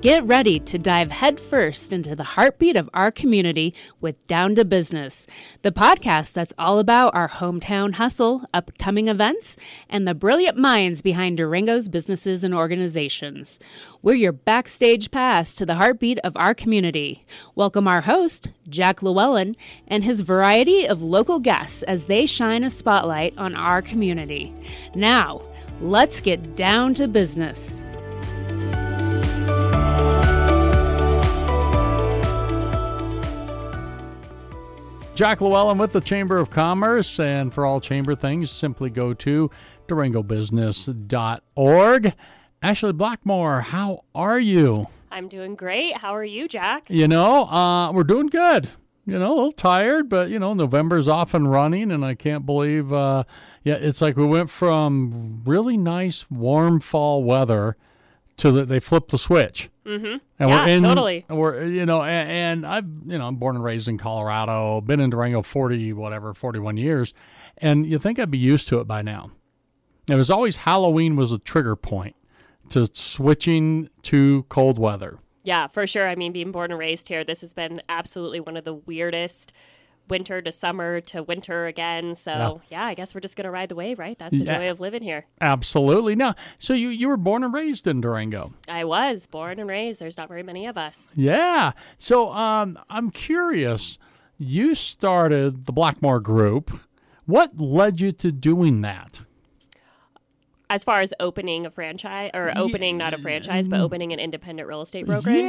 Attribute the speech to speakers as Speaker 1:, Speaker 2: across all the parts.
Speaker 1: Get ready to dive headfirst into the heartbeat of our community with Down to Business, the podcast that's all about our hometown hustle, upcoming events, and the brilliant minds behind Durango's businesses and organizations. We're your backstage pass to the heartbeat of our community. Welcome our host, Jack Llewellyn, and his variety of local guests as they shine a spotlight on our community. Now, let's get down to business.
Speaker 2: Jack Llewellyn with the Chamber of Commerce, and for all chamber things, simply go to durangobusiness.org. Ashley Blackmore, how are you?
Speaker 3: I'm doing great. How are you, Jack?
Speaker 2: We're doing good. A little tired, but, November's off and running, and I can't believe, it's like we went from really nice, warm fall weather to they flipped the switch.
Speaker 3: Mm-hmm.
Speaker 2: And
Speaker 3: totally.
Speaker 2: And I'm born and raised in Colorado, been in Durango 41 years, and you think I'd be used to it by now. It was always Halloween was a trigger point to switching to cold weather.
Speaker 3: Yeah, for sure. I mean, being born and raised here, this has been absolutely one of the weirdest winter to summer to winter again. So, I guess we're just going to ride the wave, right? That's the joy of living here.
Speaker 2: Absolutely. Now, so you were born and raised in Durango.
Speaker 3: I was born and raised. There's not very many of us.
Speaker 2: Yeah. So I'm curious. You started the Blackmore Group. What led you to doing that?
Speaker 3: As far as opening a franchise, or opening not a franchise, but opening an independent real estate brokerage.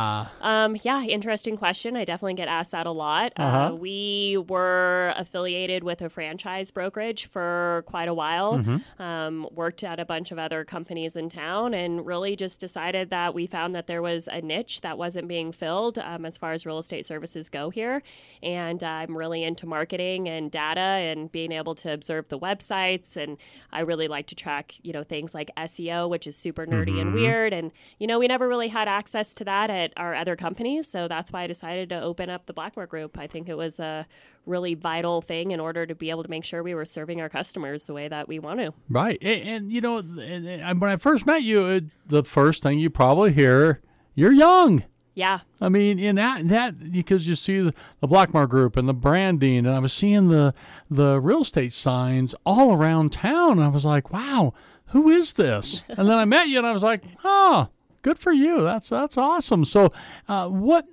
Speaker 2: Yeah.
Speaker 3: Interesting question. I definitely get asked that a lot. We were affiliated with a franchise brokerage for quite a while, worked at a bunch of other companies in town, and really just decided that we found that there was a niche that wasn't being filled as far as real estate services go here. And I'm really into marketing and data and being able to observe the websites, and I really like to track things like SEO, which is super nerdy and weird. And, we never really had access to that at our other companies. So that's why I decided to open up the Blackmore Group. I think it was a really vital thing in order to be able to make sure we were serving our customers the way that we want to.
Speaker 2: Right. And when I first met you, the first thing you probably hear, you're young.
Speaker 3: Yeah.
Speaker 2: I mean, in that because you see the Blackmore Group and the branding, and I was seeing the real estate signs all around town. And I was like, wow, who is this? And then I met you, and I was like, oh, good for you. That's awesome. So, what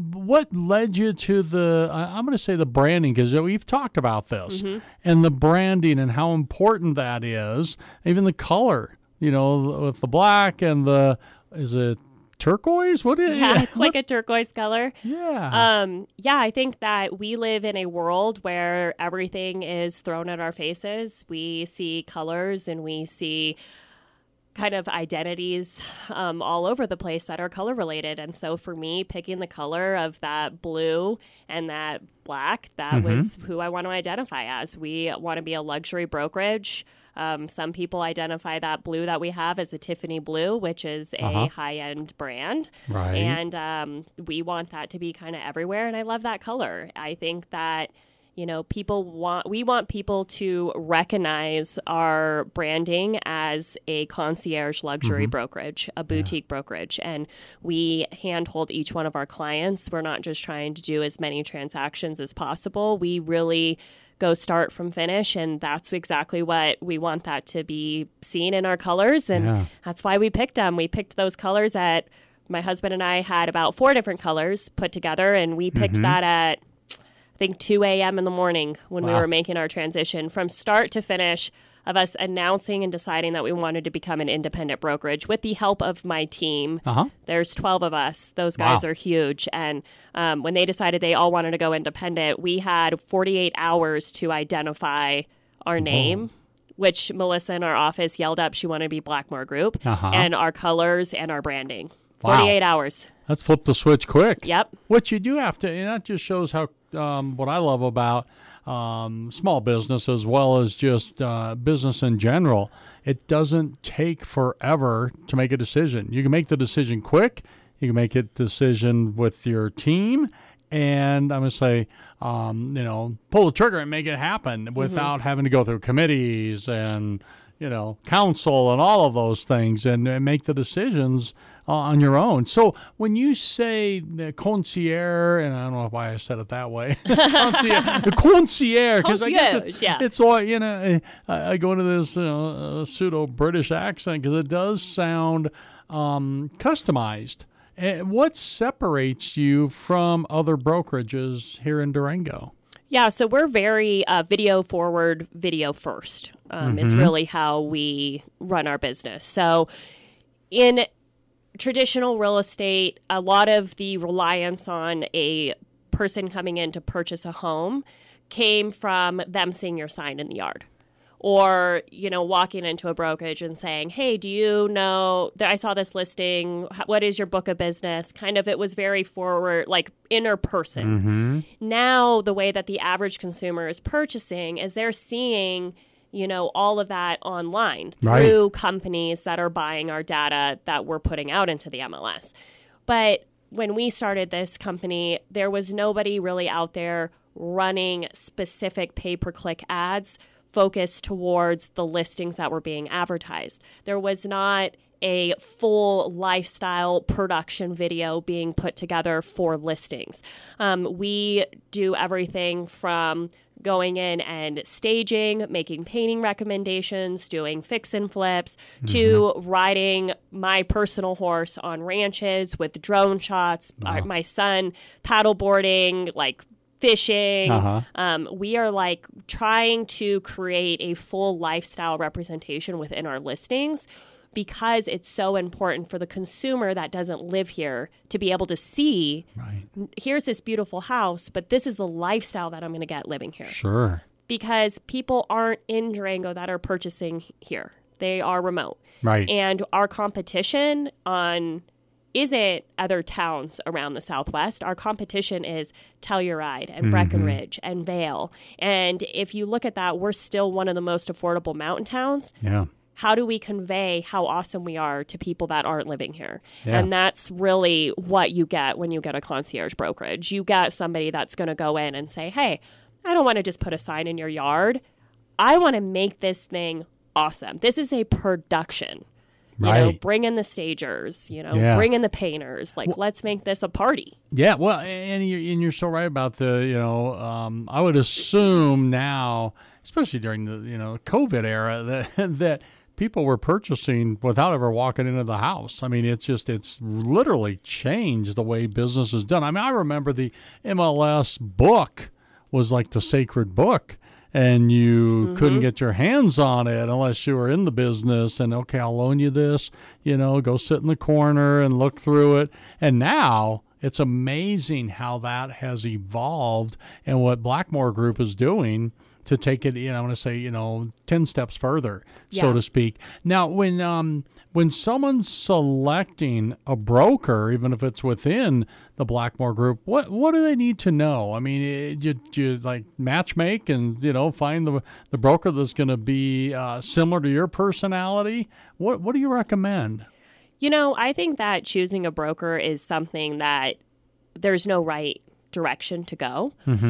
Speaker 2: led you to I'm going to say the branding, because we've talked about this and the branding and how important that is. Even the color, with the black and is it turquoise? What is it?
Speaker 3: Yeah, it's like a turquoise color.
Speaker 2: Yeah.
Speaker 3: I think that we live in a world where everything is thrown at our faces. We see colors and we see kind of identities all over the place that are color related. And so for me, picking the color of that blue and that black, that was who I want to identify as. We want to be a luxury brokerage. Some people identify that blue that we have as a Tiffany blue, which is a high-end brand.
Speaker 2: Right.
Speaker 3: And we want that to be kind of everywhere, and I love that color. I think that, we want people to recognize our branding as a concierge luxury brokerage, a boutique brokerage, and we handhold each one of our clients. We're not just trying to do as many transactions as possible. We really go start from finish, and that's exactly what we want that to be seen in our colors, and that's why we picked them. We picked those colors my husband and I had about 4 different colors put together, and we picked that at, I think, 2 a.m. in the morning when we were making our transition from start to finish of us announcing and deciding that we wanted to become an independent brokerage with the help of my team. There's 12 of us. Those guys are huge. And when they decided they all wanted to go independent, we had 48 hours to identify our name, which Melissa in our office yelled up she wanted to be Blackmore Group, and our colors and our branding. 48 hours.
Speaker 2: Let's flip the switch quick.
Speaker 3: Yep.
Speaker 2: What you do have to, and that just shows how what I love about small business as well as just business in general. It doesn't take forever to make a decision. You can make the decision quick. You can make a decision with your team. And I'm going to say, pull the trigger and make it happen without having to go through committees and, counsel and all of those things and make the decisions on your own. So when you say the concierge, and I don't know why I said it that way, the concierge, because I guess it's all, I go into this pseudo-British accent because it does sound customized. What separates you from other brokerages here in Durango?
Speaker 3: Yeah, so we're very video forward, video first is really how we run our business. So in traditional real estate, a lot of the reliance on a person coming in to purchase a home came from them seeing your sign in the yard. Or, walking into a brokerage and saying, hey, do you know that I saw this listing? What is your book of business? Kind of, it was very forward, like inner person. Now, the way that the average consumer is purchasing is they're seeing, all of that online through companies that are buying our data that we're putting out into the MLS. But when we started this company, there was nobody really out there running specific pay-per-click ads focused towards the listings that were being advertised. There was not a full lifestyle production video being put together for listings. We do everything from going in and staging, making painting recommendations, doing fix and flips, to riding my personal horse on ranches with drone shots, my son paddleboarding, fishing. We are trying to create a full lifestyle representation within our listings because it's so important for the consumer that doesn't live here to be able to see, here's this beautiful house, but this is the lifestyle that I'm going to get living here.
Speaker 2: Sure.
Speaker 3: Because people aren't in Durango that are purchasing here. They are remote.
Speaker 2: Right.
Speaker 3: And our competition isn't other towns around the Southwest. Our competition is Telluride and Breckenridge and Vail. And if you look at that, we're still one of the most affordable mountain towns.
Speaker 2: Yeah.
Speaker 3: How do we convey how awesome we are to people that aren't living here?
Speaker 2: Yeah.
Speaker 3: And that's really what you get when you get a concierge brokerage. You get somebody that's going to go in and say, hey, I don't want to just put a sign in your yard. I want to make this thing awesome. This is a production. Bring in the stagers, bring in the painters. Let's make this a party.
Speaker 2: Yeah, well, and you're so right about the, I would assume now, especially during the, COVID era, that people were purchasing without ever walking into the house. I mean, it's literally changed the way business is done. I mean, I remember the MLS book was like the sacred book. And you couldn't get your hands on it unless you were in the business. And, okay, I'll loan you this, go sit in the corner and look through it. And now it's amazing how that has evolved and what Blackmore Group is doing to take it, I want to say, 10 steps further, so to speak. Now, when someone's selecting a broker, even if it's within the Blackmore Group, what do they need to know? I mean, do you match make and, find the broker that's going to be similar to your personality? What do you recommend?
Speaker 3: I think that choosing a broker is something that there's no right direction to go.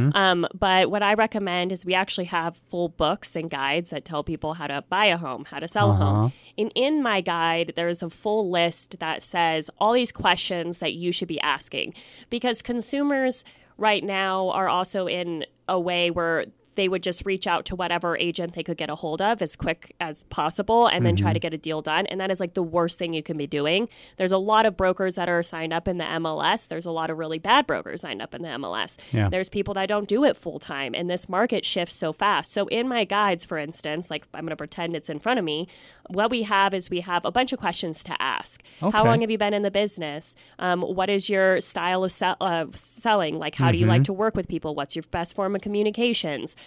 Speaker 3: But what I recommend is we actually have full books and guides that tell people how to buy a home, how to sell a home. And in my guide, there's a full list that says all these questions that you should be asking, because consumers right now are also in a way where they would just reach out to whatever agent they could get a hold of as quick as possible and then try to get a deal done. And that is the worst thing you can be doing. There's a lot of brokers that are signed up in the MLS. There's a lot of really bad brokers signed up in the MLS.
Speaker 2: Yeah.
Speaker 3: There's people that don't do it full time, and this market shifts so fast. So in my guides, for instance, I'm going to pretend it's in front of me, what we have is we have a bunch of questions to ask.
Speaker 2: Okay.
Speaker 3: How long have you been in the business? What is your style of selling? How do you like to work with people? What's your best form of communications?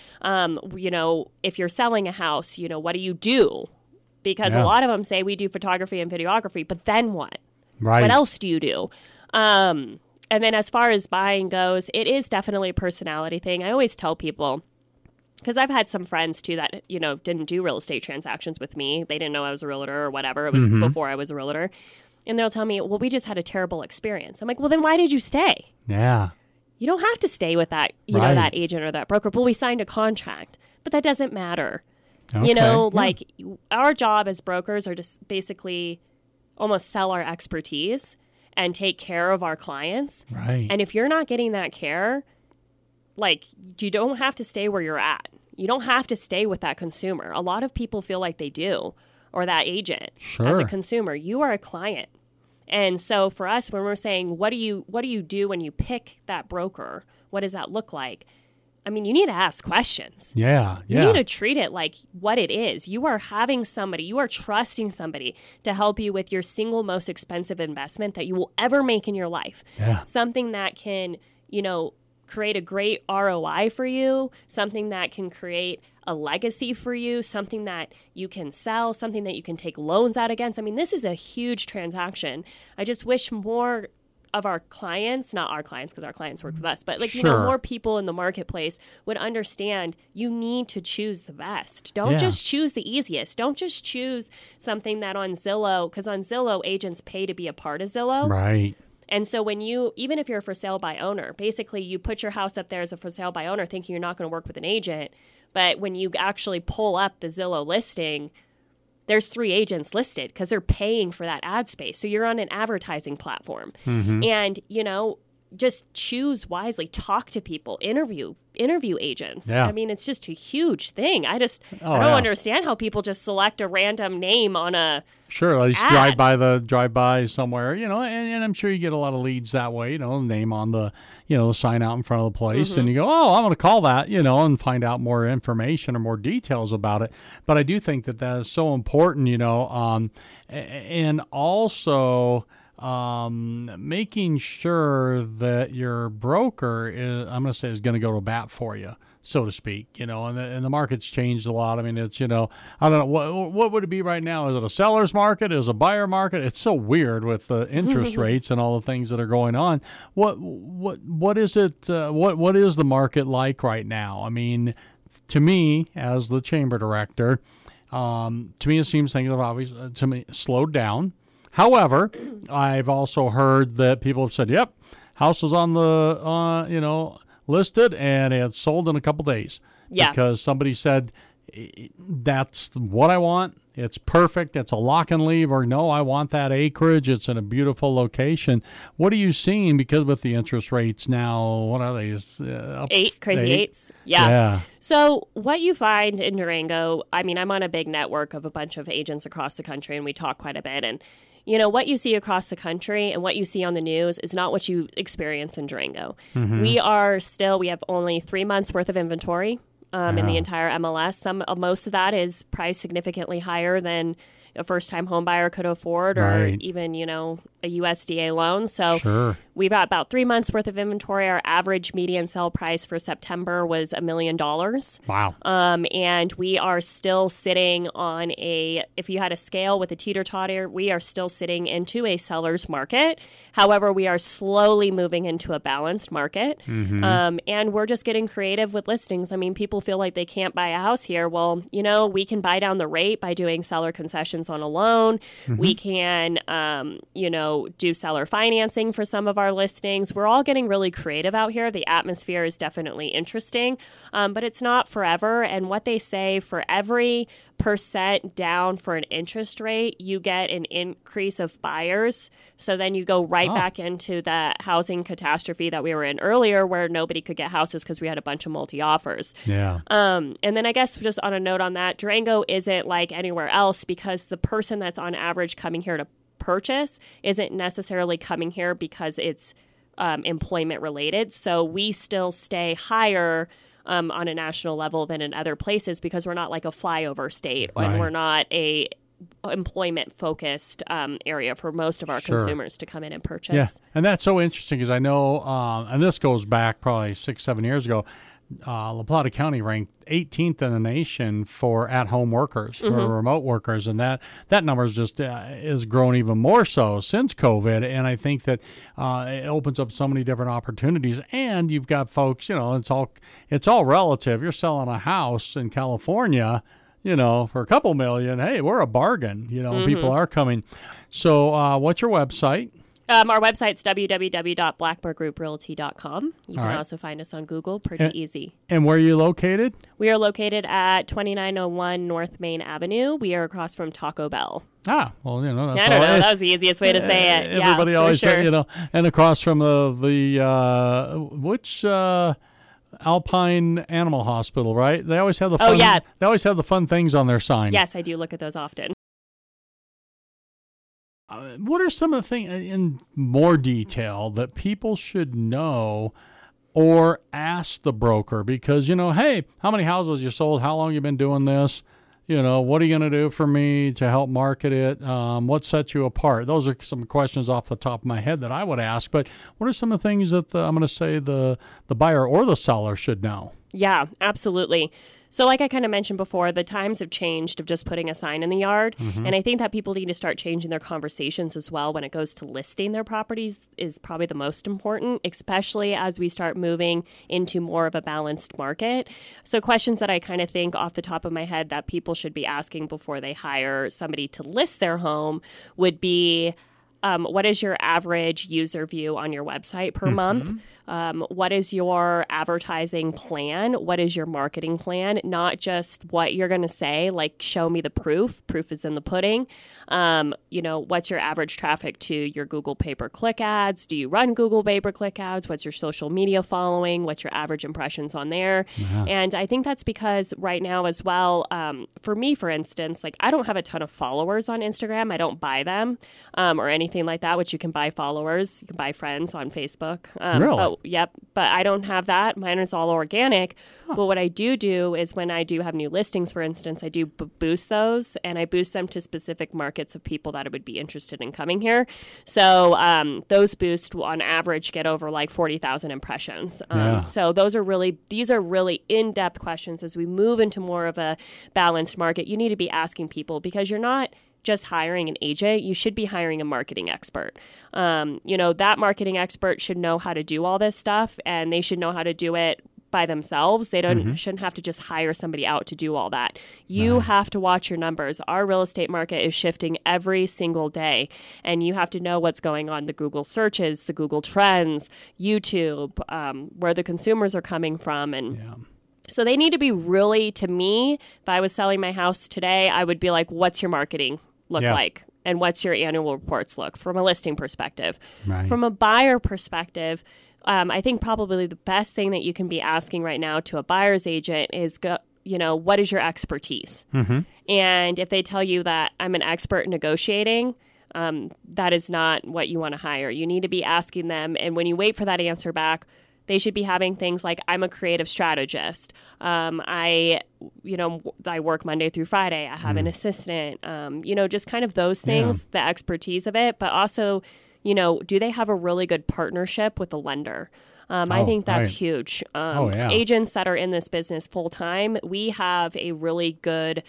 Speaker 3: If you're selling a house, what do you do? Because a lot of them say we do photography and videography, but then what?
Speaker 2: Right.
Speaker 3: What else do you do? And then as far as buying goes, it is definitely a personality thing. I always tell people, because I've had some friends too that, didn't do real estate transactions with me. They didn't know I was a realtor or whatever. It was before I was a realtor. And they'll tell me, well, we just had a terrible experience. I'm like, well, then why did you stay?
Speaker 2: Yeah.
Speaker 3: You don't have to stay with that, know, that agent or that broker. Well, we signed a contract, but that doesn't matter. You know,
Speaker 2: Okay,
Speaker 3: like our job as brokers are to basically almost sell our expertise and take care of our clients.
Speaker 2: Right.
Speaker 3: And if you're not getting that care, like you don't have to stay where you're at. You don't have to stay with that consumer. A lot of people feel like they do, or that agent. As a
Speaker 2: Sure.
Speaker 3: consumer, you are a client. And so for us, when we're saying, what do you do when you pick that broker? What does that look like? I mean, you need to ask questions.
Speaker 2: Yeah.
Speaker 3: You
Speaker 2: Yeah.
Speaker 3: need to treat it like what it is. You are having somebody, you are trusting somebody to help you with your single most expensive investment that you will ever make in your life.
Speaker 2: Yeah.
Speaker 3: Something that can, create a great ROI for you, something that can create a legacy for you, something that you can sell, something that you can take loans out against. I mean, this is a huge transaction. I just wish more of our clients, not our clients because our clients work with us, but
Speaker 2: Sure.
Speaker 3: more people in the marketplace would understand you need to choose the best. Don't
Speaker 2: Yeah.
Speaker 3: just choose the easiest. Don't just choose something that on Zillow, because on Zillow, agents pay to be a part of Zillow.
Speaker 2: Right.
Speaker 3: And so when even if you're a for sale by owner, basically you put your house up there as a for sale by owner thinking you're not going to work with an agent. But when you actually pull up the Zillow listing, there's 3 agents listed because they're paying for that ad space. So you're on an advertising platform. And, just choose wisely, talk to people, interview agents.
Speaker 2: Yeah.
Speaker 3: I mean, it's just a huge thing. I don't
Speaker 2: yeah.
Speaker 3: understand how people just select a random name on a
Speaker 2: Sure, at least
Speaker 3: ad.
Speaker 2: drive by somewhere, and I'm sure you get a lot of leads that way, name on the, the sign out in front of the place, and you go, oh, I'm going to call that, and find out more information or more details about it. But I do think that is so important, and also making sure that your broker is going to go to bat for you, so to speak, and the market's changed a lot. I mean, it's, I don't know, what would it be right now? Is it a seller's market? Is it a buyer market? It's so weird with the interest rates and all the things that are going on. What is it? What is the market like right now? I mean, to me, as the chamber director, to me, it seems things have obviously slowed down. However, I've also heard that people have said, yep, house is on the, listed and it's sold in a couple days.
Speaker 3: Yeah.
Speaker 2: Because somebody said, that's what I want. It's perfect. It's a lock and leave, or no, I want that acreage. It's in a beautiful location. What are you seeing? Because with the interest rates now, what are they?
Speaker 3: Crazy eights. Yeah. So what you find in Durango, I mean, I'm on a big network of a bunch of agents across the country, and we talk quite a bit. And what you see across the country and what you see on the news is not what you experience in Durango. We have only 3 months worth of inventory in the entire MLS. Most of that is priced significantly higher than a first-time home buyer could afford, or even, a USDA loan. So
Speaker 2: Sure.
Speaker 3: we've got about 3 months worth of inventory. Our average median sell price for September was $1 million.
Speaker 2: Wow.
Speaker 3: And we are still sitting on if you had a scale with a teeter-totter, we are still sitting into a seller's market. However, we are slowly moving into a balanced market. And we're just getting creative with listings. I mean, people feel like they can't buy a house here. Well, we can buy down the rate by doing seller concessions on a loan. We can, do seller financing for some of our listings. We're all getting really creative out here. The atmosphere is definitely interesting, but it's not forever. And what they say, for every % down for an interest rate, you get an increase of buyers. So then you go right back into the housing catastrophe that we were in earlier, where nobody could get houses because we had a bunch of multi-offers.
Speaker 2: Yeah.
Speaker 3: And then I guess just on a note on that, Durango isn't like anywhere else, because the person that's on average coming here to purchase isn't necessarily coming here because it's employment related. So we still stay higher on a national level than in other places, because we're not like a flyover state, and we're not a employment focused area for most of our consumers to come in and purchase.
Speaker 2: Yeah, and that's so interesting, because I know, and this goes back probably 6-7 years ago, La Plata County ranked 18th in the nation for at-home workers, for remote workers, and that number is just is grown even more so since COVID. And I think that it opens up so many different opportunities. And you've got folks, it's all relative. You're selling a house in California, for a couple million. Hey, we're a bargain. People are coming. So, what's your website?
Speaker 3: Our website's www.blackmargrouprealty.com. You can also find us on Google. Pretty easy.
Speaker 2: And where are you located?
Speaker 3: We are located at 2901 North Main Avenue. We are across from Taco Bell.
Speaker 2: Ah, well, that's
Speaker 3: I don't know. That was the easiest way to say it.
Speaker 2: Everybody always said, and across from which Alpine Animal Hospital, right? They always have the fun, They always have the fun things on their sign.
Speaker 3: Yes, I do look at those often.
Speaker 2: What are some of the things in more detail that people should know or ask the broker? Because, hey, how many houses you sold? How long you been doing this? What are you going to do for me to help market it? What sets you apart? Those are some questions off the top of my head that I would ask. But what are some of the things that I'm going to say the buyer or the seller should know?
Speaker 3: Yeah, absolutely. So like I kind of mentioned before, the times have changed of just putting a sign in the yard. Mm-hmm. And I think that people need to start changing their conversations as well when it goes to listing their properties is probably the most important, especially as we start moving into more of a balanced market. So questions that I kind of think off the top of my head that people should be asking before they hire somebody to list their home would be, what is your average user view on your website per month? What is your advertising plan? What is your marketing plan? Not just what you're going to say, like show me the proof. Proof is in the pudding. What's your average traffic to your Google pay-per-click ads? Do you run Google pay-per-click ads? What's your social media following? What's your average impressions on there? Yeah. And I think that's because right now as well, for me, for instance, like I don't have a ton of followers on Instagram. I don't buy them or anything like that, which you can buy followers. You can buy friends on Facebook.
Speaker 2: Really?
Speaker 3: But I don't have that. Mine is all organic. Huh. But what I do is when I do have new listings, for instance, I do boost those, and I boost them to specific markets of people that would be interested in coming here. So those boosts on average get over like 40,000 impressions. So these are really in-depth questions as we move into more of a balanced market. You need to be asking people because you're not just hiring an agent, you should be hiring a marketing expert. That marketing expert should know how to do all this stuff, and they should know how to do it by themselves. They shouldn't have to just hire somebody out to do all that. You have to watch your numbers. Our real estate market is shifting every single day, and you have to know what's going on, the Google searches, the Google trends, YouTube, where the consumers are coming from, and so they need to be really, to me, if I was selling my house today, I would be like, what's your marketing look like? And what's your annual reports look from a listing perspective? Right. From a buyer perspective, I think probably the best thing that you can be asking right now to a buyer's agent is, what is your expertise? Mm-hmm. And if they tell you that I'm an expert in negotiating, that is not what you want to hire. You need to be asking them, and when you wait for that answer back, they should be having things like, I'm a creative strategist. I work Monday through Friday. I have an assistant. Just kind of those things, the expertise of it. But also, do they have a really good partnership with the lender? I think that's huge. Agents that are in this business full time, we have a really good,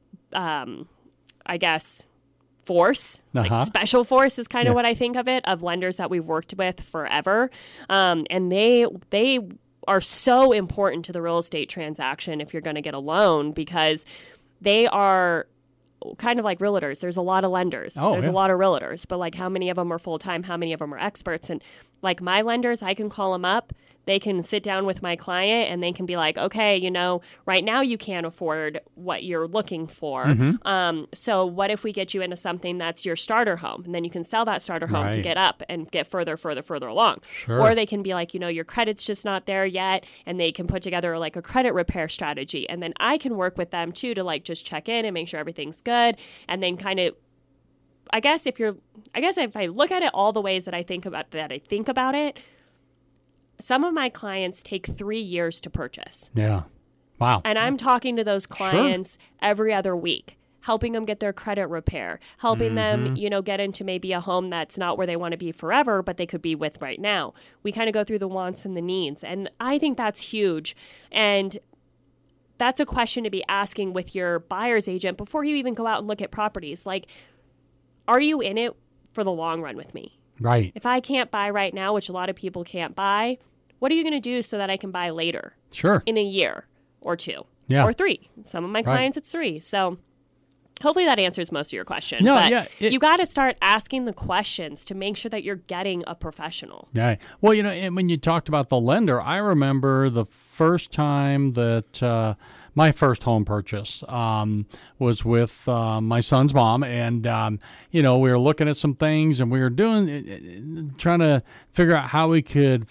Speaker 3: force, like special force is kind of what I think of it, of lenders that we've worked with forever. And they are so important to the real estate transaction if you're going to get a loan, because they are kind of like realtors. There's a lot of lenders. There's a lot of realtors, but like how many of them are full-time? How many of them are experts? And like my lenders, I can call them up. They can sit down with my client and they can be like, okay, right now you can't afford what you're looking for. Mm-hmm. So what if we get you into something that's your starter home? And then you can sell that starter home to get up and get further along. Sure. Or they can be like, your credit's just not there yet. And they can put together like a credit repair strategy. And then I can work with them too to like just check in and make sure everything's good. And then kind of, I guess if I look at it all the ways that I think about it, some of my clients take 3 years to purchase.
Speaker 2: Yeah. Wow.
Speaker 3: And I'm talking to those clients every other week, helping them get their credit repair, helping them, get into maybe a home that's not where they want to be forever, but they could be with right now. We kind of go through the wants and the needs. And I think that's huge. And that's a question to be asking with your buyer's agent before you even go out and look at properties. Like, are you in it for the long run with me?
Speaker 2: Right.
Speaker 3: If I can't buy right now, which a lot of people can't buy, what are you going to do so that I can buy later?
Speaker 2: Sure.
Speaker 3: In a year or two or 3. Some of my clients, it's 3. So hopefully that answers most of your question.
Speaker 2: No,
Speaker 3: but
Speaker 2: yeah,
Speaker 3: you got to start asking the questions to make sure that you're getting a professional.
Speaker 2: Yeah. Well, and when you talked about the lender, I remember the first time that my first home purchase was with my son's mom, and we were looking at some things, and we were trying to figure out how we could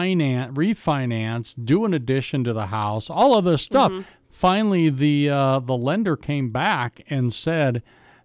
Speaker 2: refinance, do an addition to the house, all of this stuff. Mm-hmm. Finally, the lender came back and said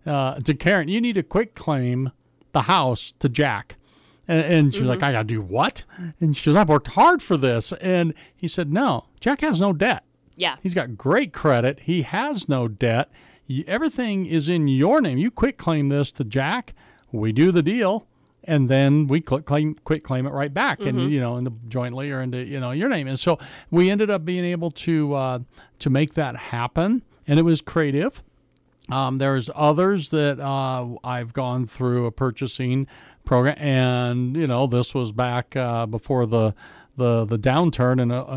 Speaker 2: to Karen, "You need to quick claim the house to Jack." And she was like, "I got to do what?" And she goes, "I've worked hard for this." And he said, "No, Jack has no debt.
Speaker 3: Yeah.
Speaker 2: He's got great credit. He has no debt. Everything is in your name. You quick claim this to Jack. We do the deal, and then we quick claim it right back, and into jointly or into your name." And so we ended up being able to make that happen, and it was creative. There's others that I've gone through a purchasing program, and this was back before the downturn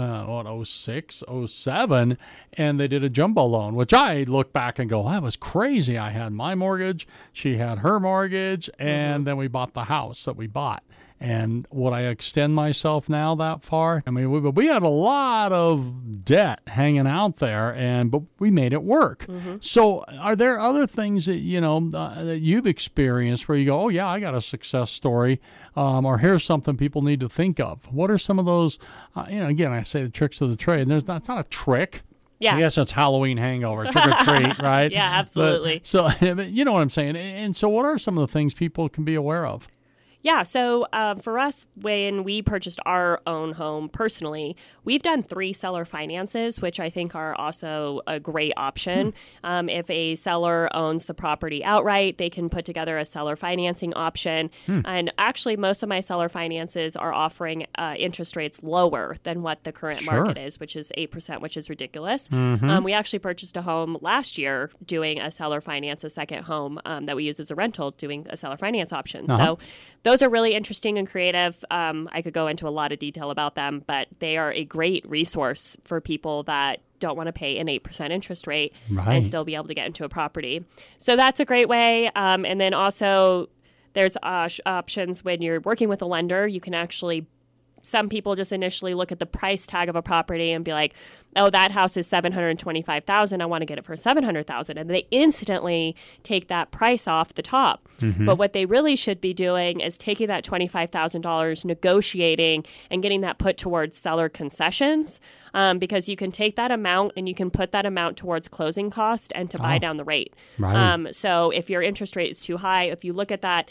Speaker 2: in 06, 07, and they did a jumbo loan, which I look back and go, that was crazy. I had my mortgage, she had her mortgage, and then we bought the house that we bought. And would I extend myself now that far? I mean, we had a lot of debt hanging out there, but we made it work. Mm-hmm. So are there other things that, that you've experienced where you go, oh, yeah, I got a success story, or here's something people need to think of? What are some of those, again, I say the tricks of the trade. It's not a trick.
Speaker 3: Yeah.
Speaker 2: I guess that's Halloween hangover, trick or treat, right?
Speaker 3: Yeah, absolutely.
Speaker 2: But you know what I'm saying. And so what are some of the things people can be aware of?
Speaker 3: Yeah, so for us, when we purchased our own home personally, we've done 3 seller finances, which I think are also a great option. If a seller owns the property outright, they can put together a seller financing option. And actually, most of my seller finances are offering interest rates lower than what the current market is, which is 8%, which is ridiculous. We actually purchased a home last year doing a seller finance, a second home that we use as a rental, doing a seller finance option. So those are really interesting and creative. I could go into a lot of detail about them, but they are a great resource for people that don't want to pay an 8% interest rate and still be able to get into a property. So that's a great way. And then also there's options when you're working with a lender. You can actually, some people just initially look at the price tag of a property and be like, oh, that house is $725,000. I want to get it for $700,000, and they instantly take that price off the top. But what they really should be doing is taking that $25,000, negotiating, and getting that put towards seller concessions, because you can take that amount and you can put that amount towards closing cost and to buy down the rate. So if your interest rate is too high, if you look at that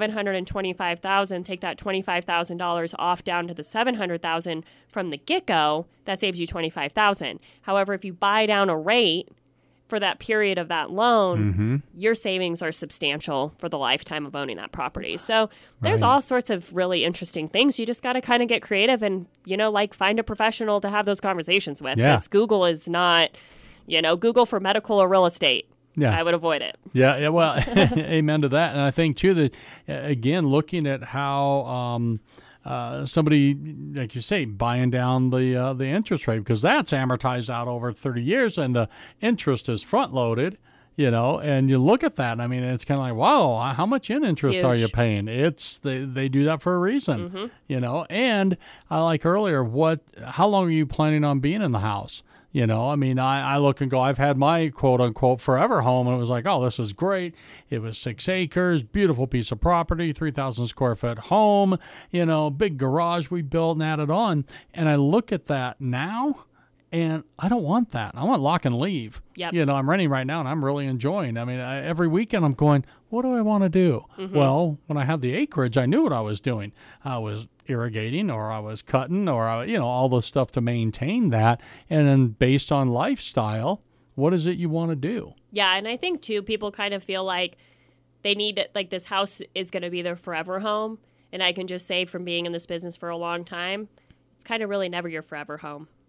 Speaker 3: $725,000, take that $25,000 off down to the $700,000 from the get-go, that saves you $25,000. However, if you buy down a rate for that period of that loan, your savings are substantial for the lifetime of owning that property. So there's all sorts of really interesting things. You just got to kind of get creative and, find a professional to have those conversations with. Because Google is not, Google for medical or real estate. Yeah. I would avoid it.
Speaker 2: Yeah. Well, amen to that. And I think, too, that, again, looking at how somebody, like you say, buying down the interest rate, because that's amortized out over 30 years and the interest is front-loaded, and you look at that, I mean, it's kind of like, wow, how much in interest are you paying? They do that for a reason, and like earlier, how long are you planning on being in the house? I mean, I look and go, I've had my quote-unquote forever home, and it was like, oh, this is great. It was 6 acres, beautiful piece of property, 3,000 square foot home, big garage we built and added on. And I look at that now, and I don't want that. I want lock and leave.
Speaker 3: Yep.
Speaker 2: I'm renting right now, and I'm really enjoying. I mean, every weekend I'm going, what do I want to do? Well, when I had the acreage, I knew what I was doing. I was irrigating, or I was cutting, or all the stuff to maintain that. And then based on lifestyle, what is it you want to do?
Speaker 3: Yeah, and I think too, people kind of feel like they need, like, this house is going to be their forever home, and I can just say from being in this business for a long time, it's kind of really never your forever home.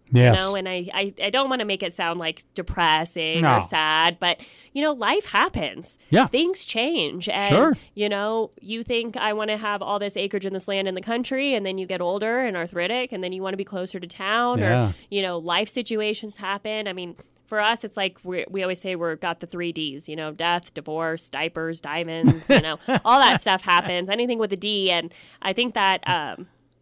Speaker 2: Yes.
Speaker 3: You know, and I don't want to make it sound like depressing
Speaker 2: No.
Speaker 3: or sad, but, you know, life happens.
Speaker 2: Yeah.
Speaker 3: Things change. And,
Speaker 2: Sure.
Speaker 3: you know, you think I want to have all this acreage in this land in the country, and then you get older and arthritic, and then you want to be closer to town,
Speaker 2: Yeah.
Speaker 3: or, you know, life situations happen. I mean, for us, it's like we always say we've got the 3 Ds, you know, death, divorce, diapers, diamonds, you know, all that stuff happens, anything with a D. And I think that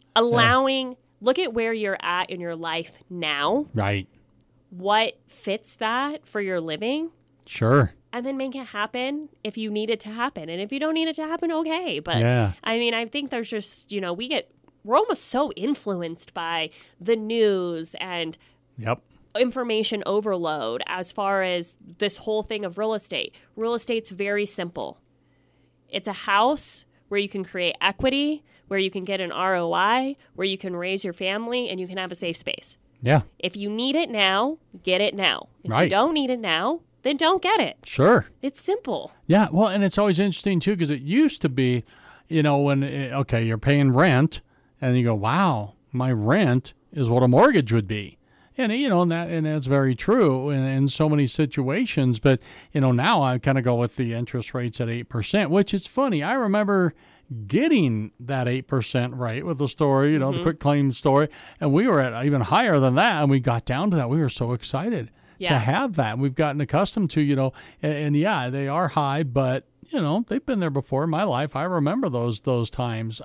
Speaker 3: look at where you're at in your life now,
Speaker 2: Right.
Speaker 3: what fits that for your living,
Speaker 2: Sure.
Speaker 3: and then make it happen if you need it to happen. And if you don't need it to happen, okay. But
Speaker 2: Yeah.
Speaker 3: I mean, I think there's just, you know, we're almost so influenced by the news and
Speaker 2: Yep.
Speaker 3: information overload as far as this whole thing of real estate. Real estate's very simple. It's a house where you can create equity, where you can get an ROI, where you can raise your family, and you can have a safe space.
Speaker 2: Yeah.
Speaker 3: If you need it now, get it now. If you
Speaker 2: Right.
Speaker 3: don't need it now, then don't get it.
Speaker 2: Sure.
Speaker 3: It's simple.
Speaker 2: Yeah. Well, and it's always interesting too, because it used to be, you know, when okay, you're paying rent, and you go, wow, my rent is what a mortgage would be. And you know, and that's very true in so many situations. But you know, now I kind of go with the interest rates at 8%, which is funny. I remember getting that 8% rate with the story, you know, the quick claim story, and we were at even higher than that, and we got down to that. We were so excited to
Speaker 3: Yeah.
Speaker 2: have that. We've gotten accustomed to, you know, and yeah, they are high, but you know, they've been there before in my life. I remember those times.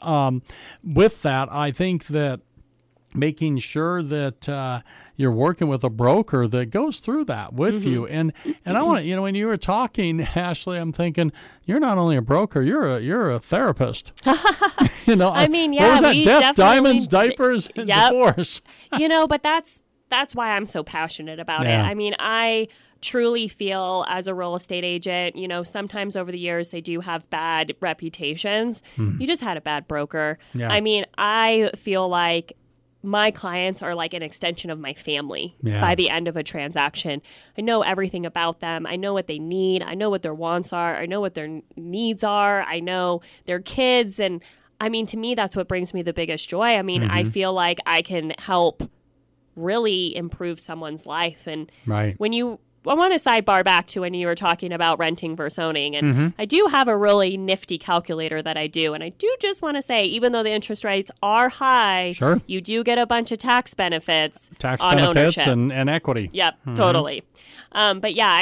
Speaker 2: With that, I think that making sure that you're working with a broker that goes through that with you. And I want to, you know, when you were talking, Ashley, I'm thinking you're not only a broker, you're a therapist. You know,
Speaker 3: I mean,
Speaker 2: what
Speaker 3: yeah,
Speaker 2: was that?
Speaker 3: we
Speaker 2: Death,
Speaker 3: definitely
Speaker 2: diamonds, diapers, and
Speaker 3: Yep.
Speaker 2: divorce.
Speaker 3: You know, but that's why I'm so passionate about it.
Speaker 2: Yeah.
Speaker 3: I mean, I truly feel as a real estate agent, you know, sometimes over the years they do have bad reputations. You just had a bad broker.
Speaker 2: Yeah.
Speaker 3: I mean, I feel like my clients are like an extension of my family
Speaker 2: Yeah.
Speaker 3: by the end of a transaction. I know everything about them. I know what they need. I know what their wants are. I know what their needs are. I know their kids. And I mean, to me, that's what brings me the biggest joy. I mean, I feel like I can help really improve someone's life. And
Speaker 2: Right.
Speaker 3: I want to sidebar back to when you were talking about renting versus owning. And I do have a really nifty calculator that I do. And I do just want to say, even though the interest rates are high,
Speaker 2: Sure.
Speaker 3: you do get a bunch of tax benefits
Speaker 2: Tax
Speaker 3: on
Speaker 2: benefits
Speaker 3: ownership.
Speaker 2: and equity.
Speaker 3: Yep, totally. But yeah,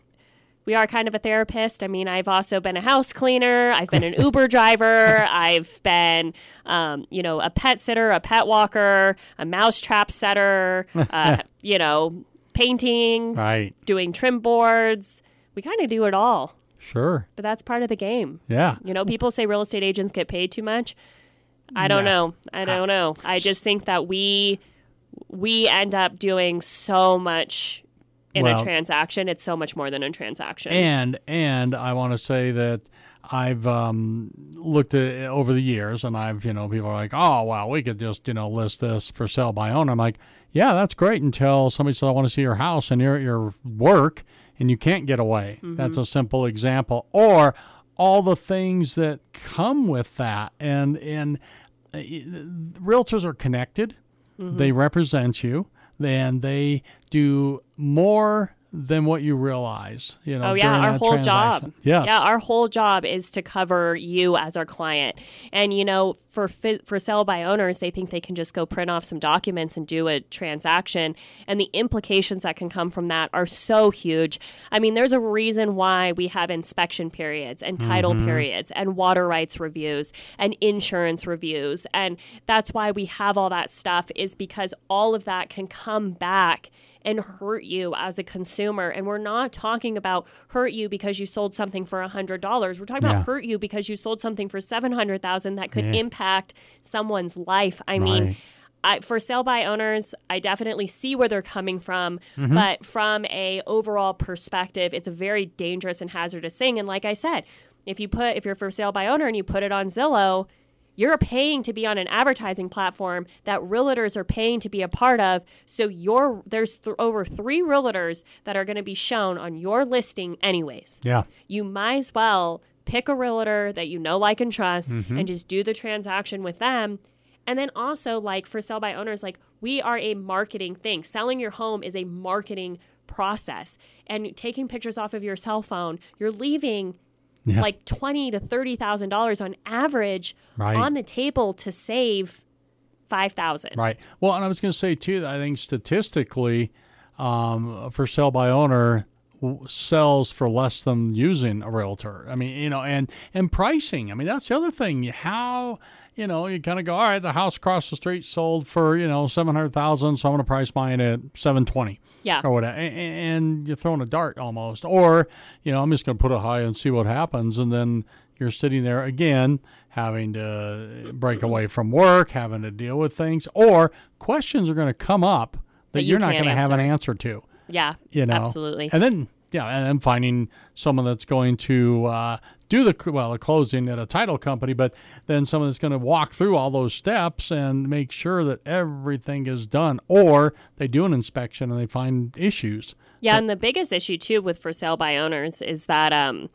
Speaker 3: we are kind of a therapist. I mean, I've also been a house cleaner. I've been an Uber driver. I've been, you know, a pet sitter, a pet walker, a mousetrap setter, you know, painting,
Speaker 2: Right.
Speaker 3: doing trim boards. We kind of do it all,
Speaker 2: Sure.
Speaker 3: but that's part of the game.
Speaker 2: Yeah.
Speaker 3: You know, people say real estate agents get paid too much. I don't
Speaker 2: Yeah.
Speaker 3: know. I don't know. I just think that we end up doing so much in a
Speaker 2: Well-
Speaker 3: transaction. It's so much more than a transaction.
Speaker 2: And I want to say that I've looked at over the years, and I've, you know, people are like, oh, wow, we could just, you know, list this for sale by owner. I'm like, yeah, that's great until somebody says, I want to see your house and you're at your work and you can't get away. That's a simple example. Or all the things that come with that. And realtors are connected. They represent you. And they do more than what you realize, you know.
Speaker 3: Oh yeah,
Speaker 2: during
Speaker 3: our
Speaker 2: that
Speaker 3: whole job.
Speaker 2: transaction. Yes.
Speaker 3: Yeah, our whole job is to cover you as our client. And you know, for sell by owners, they think they can just go print off some documents and do a transaction, and the implications that can come from that are so huge. I mean, there's a reason why we have inspection periods and title periods and water rights reviews and insurance reviews, and that's why we have all that stuff, is because all of that can come back and hurt you as a consumer. And we're not talking about hurt you because you sold something for $100. We're talking about hurt you because you sold something for $700,000 that could impact someone's life. I mean, for sale by owners, I definitely see where they're coming from, but from a overall perspective, it's a very dangerous and hazardous thing. And like I said, if you're for sale by owner and you put it on Zillow, you're paying to be on an advertising platform that realtors are paying to be a part of. So there's over 3 realtors that are going to be shown on your listing anyways.
Speaker 2: Yeah.
Speaker 3: You might as well pick a realtor that you know, like, and trust and just do the transaction with them. And then also, like, for sell by owners, like, we are a marketing thing. Selling your home is a marketing process. And taking pictures off of your cell phone, you're leaving like $20,000 to $30,000 on average on the table to save $5,000.
Speaker 2: Right. Well, and I was going to say too, I think statistically, for sell by owner sells for less than using a realtor. I mean, and pricing. I mean, that's the other thing. How, you kind of go, all right, the house across the street sold for, $700,000, so I'm going to price mine at $720,000.
Speaker 3: Yeah.
Speaker 2: Or whatever. And you're throwing a dart almost. Or, I'm just going to put it high and see what happens. And then you're sitting there again, having to break away from work, having to deal with things, or questions are going to come up that you're not going to have an answer to.
Speaker 3: Yeah, absolutely.
Speaker 2: And then, and then finding someone that's going to do the closing at a title company, but then someone that's going to walk through all those steps and make sure that everything is done, or they do an inspection and they find issues.
Speaker 3: Yeah, and the biggest issue too with for sale by owners is that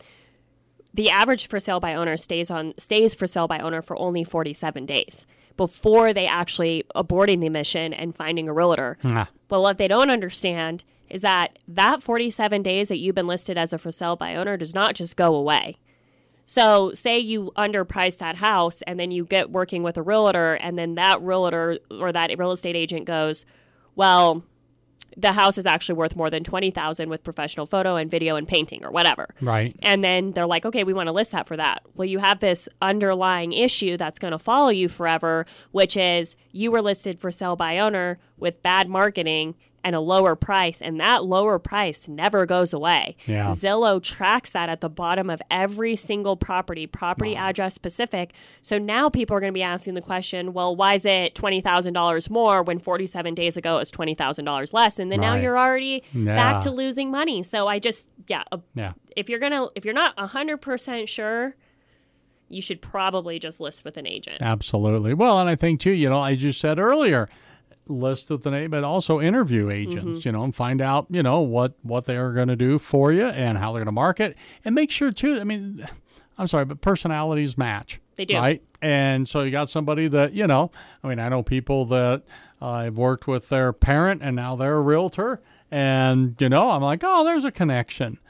Speaker 3: the average for sale by owner stays for sale by owner for only 47 days before they actually aborting the mission and finding a realtor. But what they don't understand is that 47 days that you've been listed as a for sale by owner does not just go away. So say you underprice that house and then you get working with a realtor, and then that realtor or that real estate agent goes, well, the house is actually worth more than $20,000 with professional photo and video and painting or whatever.
Speaker 2: Right.
Speaker 3: And then they're like, okay, we want to list that for that. Well, you have this underlying issue that's going to follow you forever, which is you were listed for sale by owner with bad marketing and a lower price, and that lower price never goes away.
Speaker 2: Yeah.
Speaker 3: Zillow tracks that at the bottom of every single property address specific. So now people are going to be asking the question, well, why is it $20,000 more when 47 days ago it was $20,000 less? And then now you're already back to losing money. So I just, if you're not 100% sure, you should probably just list with an agent.
Speaker 2: Absolutely. Well, and I think too, as you said earlier, list with the name, but also interview agents, and find out, what they are going to do for you and how they're going to market, and make sure too. I mean, I'm sorry, but personalities match.
Speaker 3: They do.
Speaker 2: Right. And so you got somebody that, I know people that I've worked with their parent and now they're a realtor, and, I'm like, oh, there's a connection,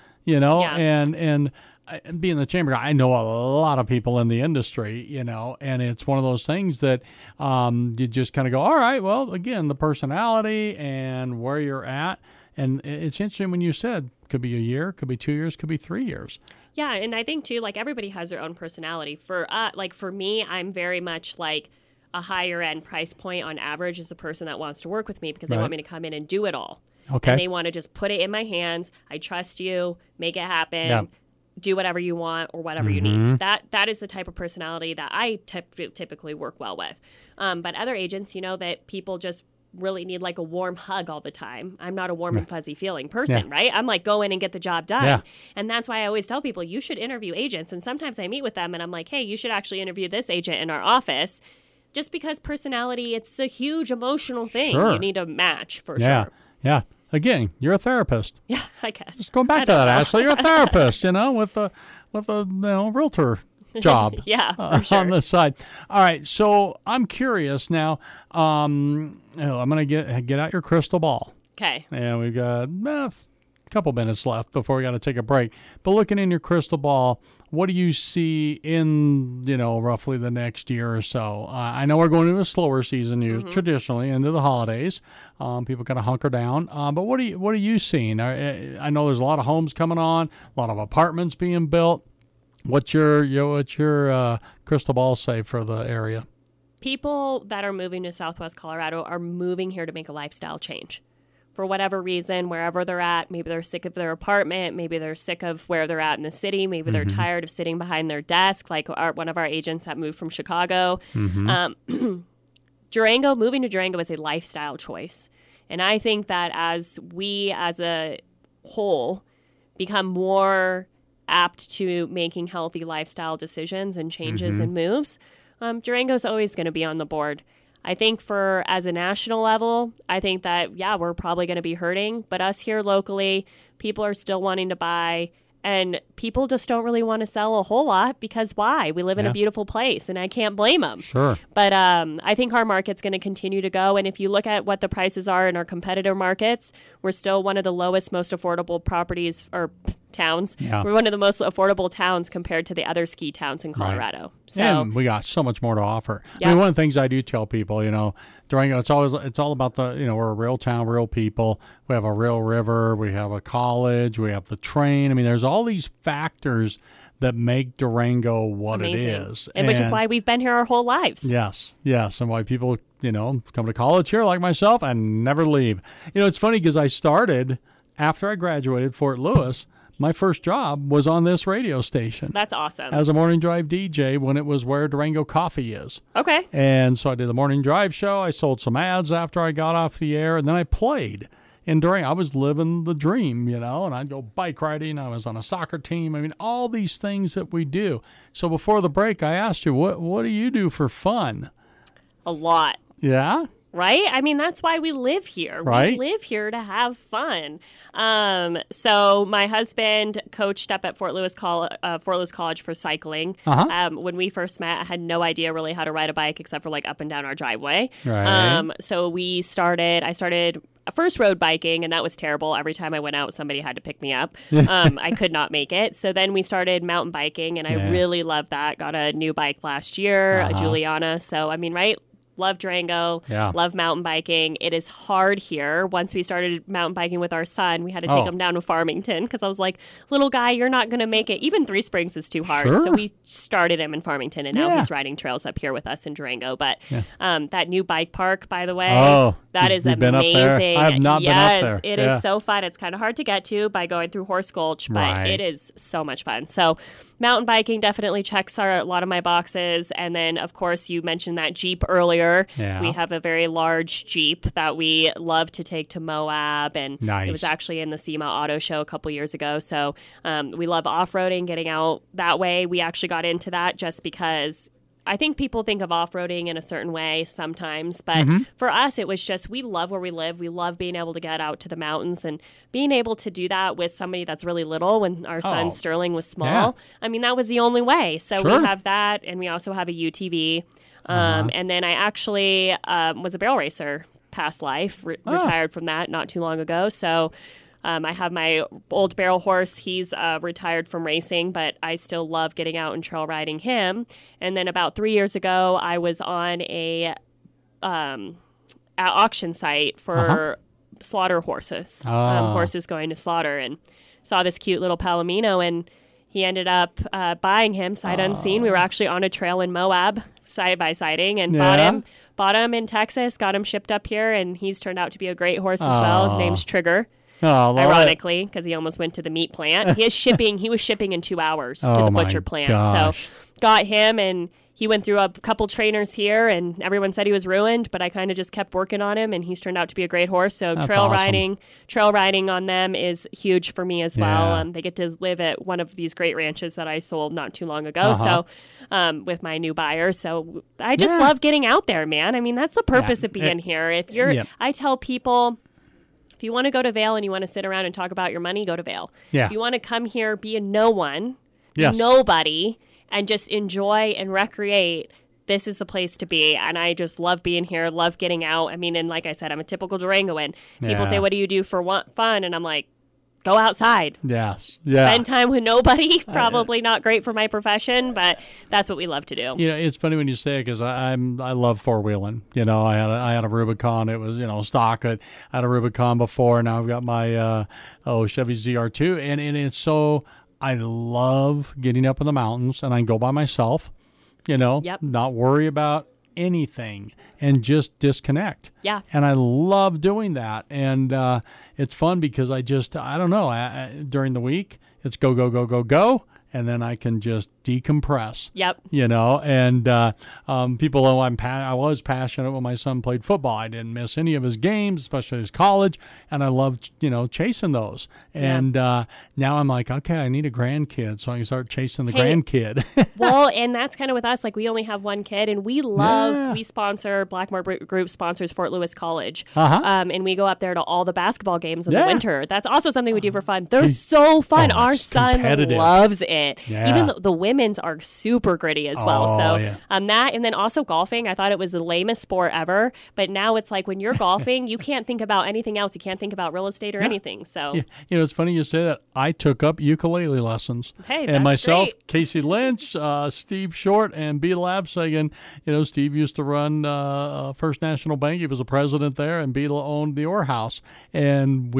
Speaker 2: and being the chamber guy, I know a lot of people in the industry, and it's one of those things that you just kind of go, all right, well, again, the personality and where you're at. And it's interesting when you said could be a year, could be 2 years, could be 3 years.
Speaker 3: Yeah, and I think, too, like, everybody has their own personality. For me, I'm very much like a higher end price point on average is the person that wants to work with me because they want me to come in and do it all.
Speaker 2: Okay.
Speaker 3: And they want to just put it in my hands. I trust you, make it happen. Yeah. Do whatever you want or whatever you need. That is the type of personality that I typically work well with. But other agents, that people just really need like a warm hug all the time. I'm not a warm and fuzzy feeling person, right? I'm like, go in and get the job done. Yeah. And that's why I always tell people you should interview agents. And sometimes I meet with them and I'm like, hey, you should actually interview this agent in our office. Just because personality, it's a huge emotional thing.
Speaker 2: Sure.
Speaker 3: You need a match for sure.
Speaker 2: Yeah. Again, you're a therapist.
Speaker 3: Yeah, I guess.
Speaker 2: Just going back to that, Ashley, you're a therapist, with a realtor job.
Speaker 3: Yeah, for sure.
Speaker 2: On the side. All right, so I'm curious now. I'm going to get out your crystal ball.
Speaker 3: Okay.
Speaker 2: And we've got a couple minutes left before we got to take a break. But looking in your crystal ball, what do you see in, roughly the next year or so? I know we're going into a slower season traditionally into the holidays. People kind of hunker down. But what are you seeing? I know there's a lot of homes coming on, a lot of apartments being built. What's your crystal ball say for the area?
Speaker 3: People that are moving to Southwest Colorado are moving here to make a lifestyle change. For whatever reason, wherever they're at, maybe they're sick of their apartment, maybe they're sick of where they're at in the city, maybe they're tired of sitting behind their desk, like one of our agents that moved from Chicago. Moving to Durango is a lifestyle choice. And I think that as we as a whole become more apt to making healthy lifestyle decisions and changes and moves, Durango's always going to be on the board. I think as a national level, I think that, we're probably going to be hurting. But us here locally, people are still wanting to buy And people just don't really want to sell a whole lot because why? We live in a beautiful place, and I can't blame them.
Speaker 2: Sure.
Speaker 3: But I think our market's going to continue to go. And if you look at what the prices are in our competitor markets, we're still one of the lowest, most affordable properties or towns.
Speaker 2: Yeah.
Speaker 3: We're one of the most affordable towns compared to the other ski towns in Colorado.
Speaker 2: Right.
Speaker 3: So
Speaker 2: and we got so much more to offer.
Speaker 3: Yeah.
Speaker 2: I mean, one of the things I do tell people, Durango, it's all about we're a real town, real people. We have a real river. We have a college. We have the train. I mean, there's all these factors that make Durango what
Speaker 3: amazing.
Speaker 2: it is.
Speaker 3: And which is why we've been here our whole lives.
Speaker 2: Yes. And why people, come to college here like myself and never leave. It's funny because I started after I graduated Fort Lewis. My first job was on this radio station.
Speaker 3: That's awesome.
Speaker 2: As a morning drive DJ when it was where Durango Coffee is.
Speaker 3: Okay.
Speaker 2: And so I did the morning drive show. I sold some ads after I got off the air, and then I played in Durango. I was living the dream, and I'd go bike riding. I was on a soccer team. I mean, all these things that we do. So before the break, I asked you, what do you do for fun?
Speaker 3: A lot.
Speaker 2: Yeah?
Speaker 3: Right? I mean, that's why we live here.
Speaker 2: Right.
Speaker 3: We live here to have fun. So my husband coached up at Fort Lewis College for cycling.
Speaker 2: Uh-huh.
Speaker 3: When we first met, I had no idea really how to ride a bike except for like up and down our driveway.
Speaker 2: Right.
Speaker 3: So I started first road biking, and that was terrible. Every time I went out, somebody had to pick me up. I could not make it. So then we started mountain biking, and I really loved that. Got a new bike last year, a Juliana. So, I mean, right? Love Durango, love mountain biking. It is hard here. Once we started mountain biking with our son, we had to take him down to Farmington because I was like, little guy, you're not going to make it. Even Three Springs is too hard.
Speaker 2: Sure.
Speaker 3: So we started him in Farmington, and now he's riding trails up here with us in Durango. But that new bike park, by the way, that is amazing.
Speaker 2: Been up there? I have not been up there.
Speaker 3: It is so fun. It's kind of hard to get to by going through Horse Gulch, but it is so much fun. So mountain biking definitely checks a lot of my boxes. And then, of course, you mentioned that Jeep earlier.
Speaker 2: Yeah.
Speaker 3: We have a very large Jeep that we love to take to Moab. And it was actually in the SEMA Auto Show a couple years ago. So we love off-roading, getting out that way. We actually got into that just because I think people think of off-roading in a certain way sometimes, but for us, it was just we love where we live. We love being able to get out to the mountains and being able to do that with somebody that's really little. When our son Sterling was small, I mean, that was the only way. So we have that, and we also have a UTV. And then I actually was a barrel racer past life, retired from that not too long ago. So I have my old barrel horse. He's retired from racing, but I still love getting out and trail riding him. And then about 3 years ago, I was on a auction site for slaughter horses, horses going to slaughter, and saw this cute little Palomino, and he ended up buying him sight unseen. We were actually on a trail in Moab, side-by-siding, and bought him in Texas, got him shipped up here, and he's turned out to be a great horse as well. His name's Trigger. Ironically, because he almost went to the meat plant. He was shipping in 2 hours to the butcher plant.
Speaker 2: Gosh.
Speaker 3: So got him, and he went through a couple trainers here, and everyone said he was ruined, but I kind of just kept working on him, and he's turned out to be a great horse. So
Speaker 2: That's
Speaker 3: trail
Speaker 2: awesome.
Speaker 3: riding on them is huge for me as well. They get to live at one of these great ranches that I sold not too long ago. So with my new buyer. So I just love getting out there, man. I mean, that's the purpose of being here. If you're, I tell people, if you want to go to Vail and you want to sit around and talk about your money, go to Vail.
Speaker 2: Yeah.
Speaker 3: If you want to come here, be a no one, be nobody, and just enjoy and recreate, this is the place to be. And I just love being here, love getting out. I mean, and like I said, I'm a typical Durangoan. People say, what do you do for fun? And I'm like, go outside.
Speaker 2: Yes. Yeah.
Speaker 3: Spend time with nobody. Probably not great for my profession, but that's what we love to do.
Speaker 2: It's funny when you say it because I love four-wheeling. I had a Rubicon. It was, stock. I had a Rubicon before. Now I've got my Chevy ZR2. And it's so, I love getting up in the mountains, and I can go by myself, not worry about anything and just disconnect.
Speaker 3: Yeah.
Speaker 2: And I love doing that. And it's fun because I don't know, during the week, it's go, go, go, go, go. And then I can just decompress.
Speaker 3: Yep.
Speaker 2: And people know I was passionate when my son played football. I didn't miss any of his games, especially his college, and I loved, chasing those. And now I'm like, okay, I need a grandkid, so I can start chasing the grandkid.
Speaker 3: Well, and that's kind of with us. Like, we only have one kid, and we sponsor, Blackmore Group sponsors Fort Lewis College. And we go up there to all the basketball games in the winter. That's also something we do for fun. They're so fun. Our son loves it. Yeah. Even the women's are super gritty as well. That, and then also golfing. I thought it was the lamest sport ever, but now it's like when you're golfing, you can't think about anything else. You can't think about real estate or anything. So,
Speaker 2: it's funny you say that. I took up ukulele lessons.
Speaker 3: Hey,
Speaker 2: and myself,
Speaker 3: great.
Speaker 2: Casey Lynch, Steve Short, and B. Labsagan. Steve used to run First National Bank. He was the president there, and Beetle owned the Orr House. And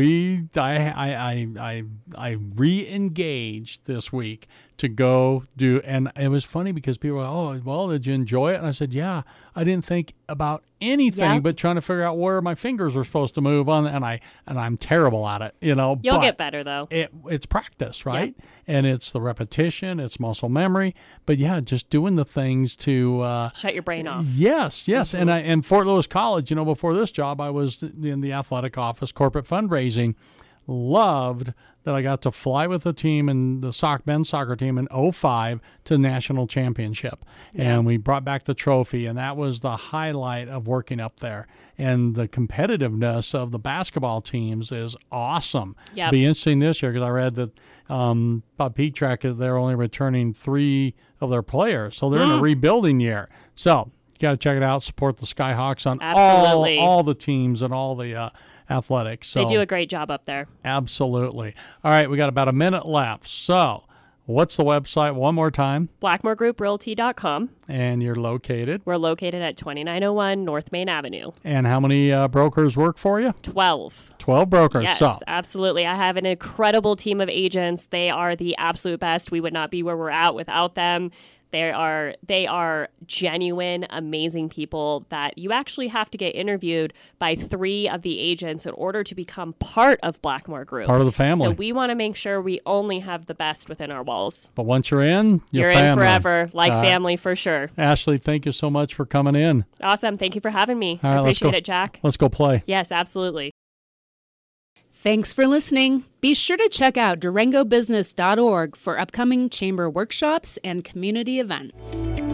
Speaker 2: I re-engaged this week to go do, and it was funny because people were, oh, well, did you enjoy it? And I said, yeah, I didn't think about anything but trying to figure out where my fingers were supposed to move on, and I'm terrible at it,
Speaker 3: You'll get better though.
Speaker 2: It's practice, right? Yep. And it's the repetition, it's muscle memory, but just doing the things to
Speaker 3: shut your brain off.
Speaker 2: Yes. Mm-hmm. And Fort Lewis College, before this job, I was in the athletic office, corporate fundraising. Loved that I got to fly with the team and the men's soccer team in 2005 to the national championship. Yeah. And we brought back the trophy, and that was the highlight of working up there. And the competitiveness of the basketball teams is awesome.
Speaker 3: Yep.
Speaker 2: It'll be interesting this year because I read that Bob Petrak, they're only returning 3 of their players. So they're in a rebuilding year. So you got to check it out. Support the Skyhawks on all the teams and all the athletics. So,
Speaker 3: they do a great job up there.
Speaker 2: Absolutely. All right, we got about a minute left. So what's the website one more time?
Speaker 3: BlackmoreGroupRealty.com.
Speaker 2: And you're located?
Speaker 3: We're located at 2901 North Main Avenue.
Speaker 2: And how many brokers work for you?
Speaker 3: 12.
Speaker 2: 12 brokers.
Speaker 3: Yes, absolutely. I have an incredible team of agents. They are the absolute best. We would not be where we're at without them. They are genuine, amazing people that you actually have to get interviewed by 3 of the agents in order to become part of Blackmore Group.
Speaker 2: Part of the family.
Speaker 3: So we want to make sure we only have the best within our walls.
Speaker 2: But once you're in,
Speaker 3: you're in forever, like family for sure.
Speaker 2: Ashley, thank you so much for coming in.
Speaker 3: Awesome. Thank you for having me.
Speaker 2: All right,
Speaker 3: I appreciate it, Jack.
Speaker 2: Let's go play.
Speaker 3: Yes, absolutely.
Speaker 1: Thanks for listening. Be sure to check out DurangoBusiness.org for upcoming chamber workshops and community events.